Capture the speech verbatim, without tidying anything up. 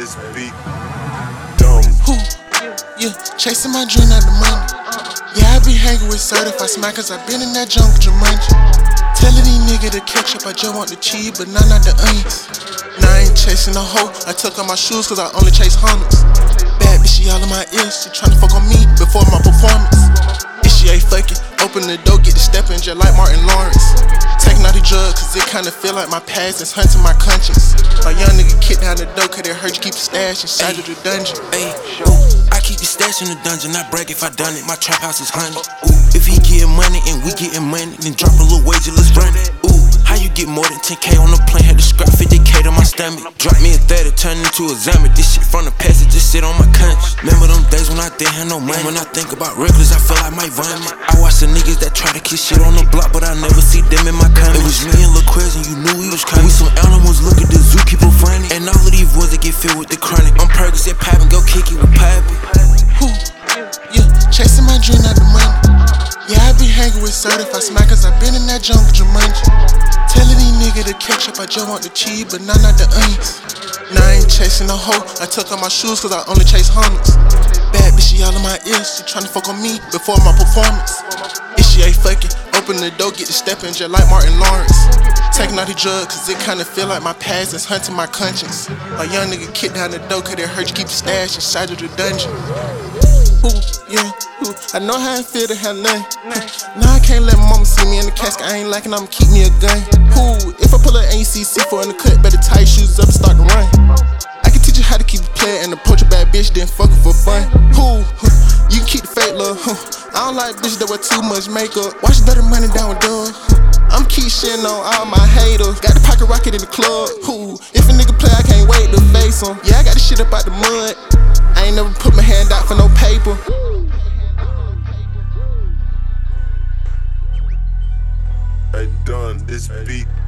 this beat dumb. Who? Yeah, chasing my dream, not the money. Yeah, I be hanging with certified smackers. I been in that jungle, Jumanji. Telling these niggas to catch up, I just want the cheese, but nah, not the onions. Now I ain't chasing a hoe, I took off my shoes cause I only chase hundreds. Bad bitch, she all in my ears, she tryna fuck on me before my performance. If she ain't fucking, open the door, get the steppin' just like Martin Lawrence. Taking all the drugs cause it kinda feel like my past is hunting my conscience. A young nigga kicked down the door cause they heard you keep a stash inside of the dungeon. Ayy, ooh, I keep the stash in the dungeon, I brag if I done it, my trap house is honey. Ooh, if he getting money and we getting money, then drop a little wage and let's run it. Ooh, how you get more than ten K on the plane, had to scrap fifty K to my stomach. Drop me a thirty, turn into a zombie, this shit from the past, it just sit on my conscience. Remember them days when I didn't have no money, when I think about reckless, I feel like my vomit. I watch the niggas that try to kick shit on the block, but I never see them in my comments. It was me and Lil Quez and you knew we was coming. We some animals, look at the zookeeper funny. And all of these boys that get filled with the chronic. I'm Percocet poppin', go kick it with Poppy. Who? Yeah, chasing my dream, not the money. Yeah, I be hanging with certified smackers. I been in that jungle, Jumanji. Telling these niggas to catch up, I just want the cheese, but nah, not the onions. Now I ain't chasing a hoe, I took off my shoes cause I only chase hundreds. Bad bitch, she all in my ears, she tryna fuck on me before my performance. If she ain't fucking, open the door, get the steppin' just like Martin Lawrence. Taking all the drugs cause it kinda feel like my past is hunting my conscience. A young nigga kicked down the door cause they heard you keep a stash inside of the dungeon. Ooh, yeah, ooh, I know how it feel to have none. Now I can't let my mama see me in the casket, I ain't liking, I'ma keep me a gun. Ooh, if I pull an A C C four in the cut, better tie your shoes up and start to run. I can teach you how to keep a player and approach a bad bitch, then fuck her for fun. Ooh, you can keep the fake love. I don't like bitches that wear too much makeup. Watch the dirty money down with dog. I'm keep shitting on all my haters. Got the pocket rocket in the club. Ooh, if a nigga play, I can't wait to face him. Yeah, I got the shit up out the mud. I ain't never put my hand out for no paper. Hey, done this beat.